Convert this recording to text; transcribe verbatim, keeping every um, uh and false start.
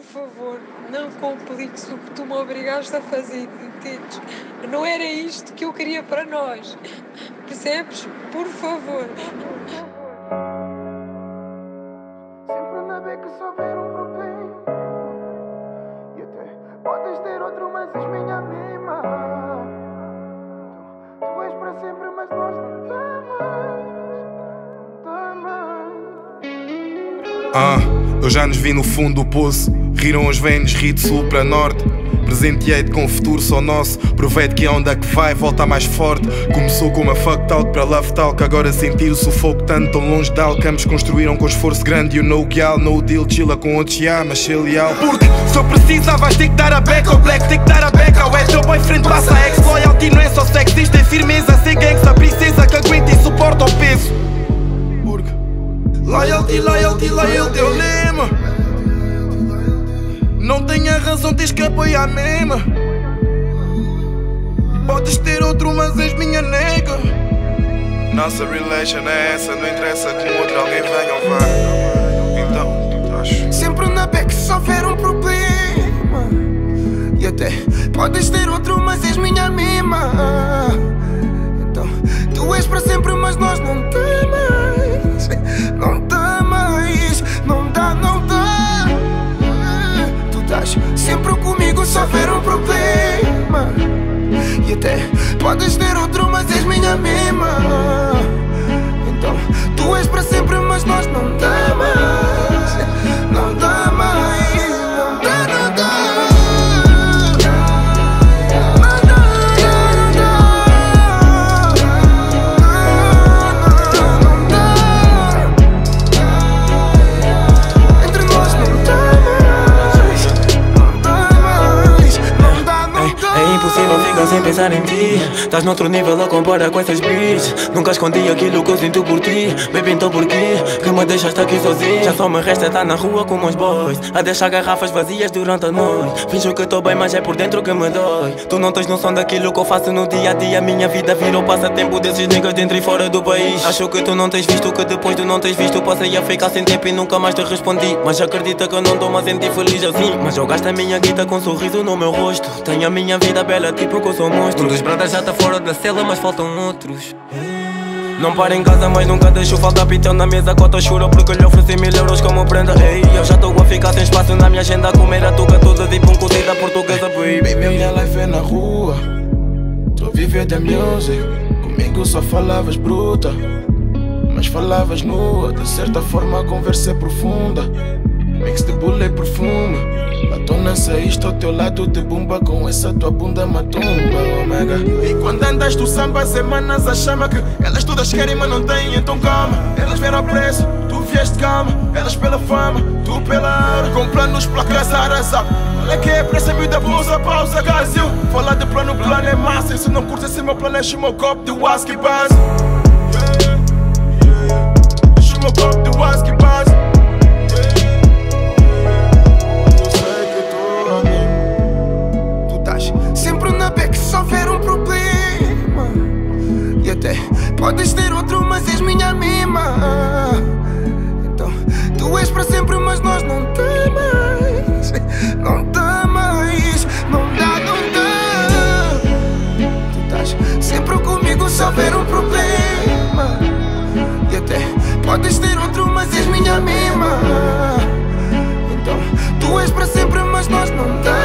favor, não compliques o que tu me obrigaste a fazer, entendes? Não era isto que eu queria para nós, percebes? Por favor. Sempre na beca só ver um problema. E até podes ter outro, mas és minha mesma. Tu, tu és para sempre, mas nós não damos. Ah, eu já nos vi no fundo do poço. Riram os velhos, ri de sul para norte. Presenteei-te com um futuro só nosso. Provei-te que a onda que vai volta mais forte. Começou com uma fuck talk para love talk. Agora sentir o sufoco tanto tão longe de Alcampos. Construíram com esforço grande. You know guial, no deal, chilla com outros já, mas ser leal. Porque se eu precisar vais ter que dar a beca. O black tem que dar a beca. O é teu boyfriend passa a ex-loyalty. Não é só sexo, isto é firmeza. Ser gangsta, princesa que aguenta e suporta o peso. Porque loyalty, loyalty, loyalty é o lema. Não tenha razão, tens que apoiar mesmo. Podes ter outro, mas és minha nega. Nossa relation é essa, não interessa que um outro alguém venha ou vá. Então, tu estás sempre na beca só ver um problema. E até podes ter outro, mas és minha mesma. Então, tu és para sempre, mas nós não dá mais. Não dá mais, não dá, não dá. Sempre comigo só ver um problema. E até podes ter outro, mas és minha mesma. Então tu és para sempre, mas nós não dá mais. Não dá mais. Não dá, não dá. Sem pensar em ti, estás noutro nível a comparar com essas bitches. Nunca escondi aquilo que eu sinto por ti. Baby, então porquê que me deixaste aqui sozinho? Já só me resta estar na rua com meus boys, a deixar garrafas vazias durante a noite. Finjo que estou bem, mas é por dentro que me dói. Tu não tens noção daquilo que eu faço no dia a dia. Minha vida virou passatempo desses niggas dentro e fora do país. Acho que tu não tens visto que depois de não tens visto passei a ficar sem tempo e nunca mais te respondi. Mas acredita que eu não estou-me a sentir feliz assim. Mas eu gasto a minha guita com um sorriso no meu rosto. Tenho a minha vida bela tipo que eu sou monstro. Um dos brothers já tá fora da cela, mas faltam outros. Não paro em casa, mas nunca deixo faltar pitão na mesa. Cota chura porque lhe ofereci mil euros como prenda. Ei, eu já estou a ficar sem espaço na minha agenda. Comer a tuga toda tipo um cozida portuguesa, baby. Baby, a minha life é na rua. Tu vive da music. Comigo só falavas bruta, mas falavas nua. De certa forma a conversa é profunda. Mix de bula e perfume. Batona, saíste ao teu lado de bomba. Com essa tua bunda matumba, omega. E quando andas do samba, semanas a chama que elas todas querem, mas não têm, então calma. Elas vieram a preço, tu vieste calma. Elas pela fama, tu pela hora. Com planos pela casa arrasa. Olha que é pressa, miúda, pausa, pausa, Brasil. Falar de plano, plano é massa. E se não curte esse meu plano, enche o meu copo de whisky base. Enche o meu copo de whisky base. Só ver um problema. E até podes ter outro, mas és minha mesma. Então tu és para sempre, mas nós não dá mais. Não dá mais. Não dá, não dá. Tu estás sempre comigo, só ver um problema. E até podes ter outro, mas és minha mesma. Então tu és para sempre, mas nós não dá.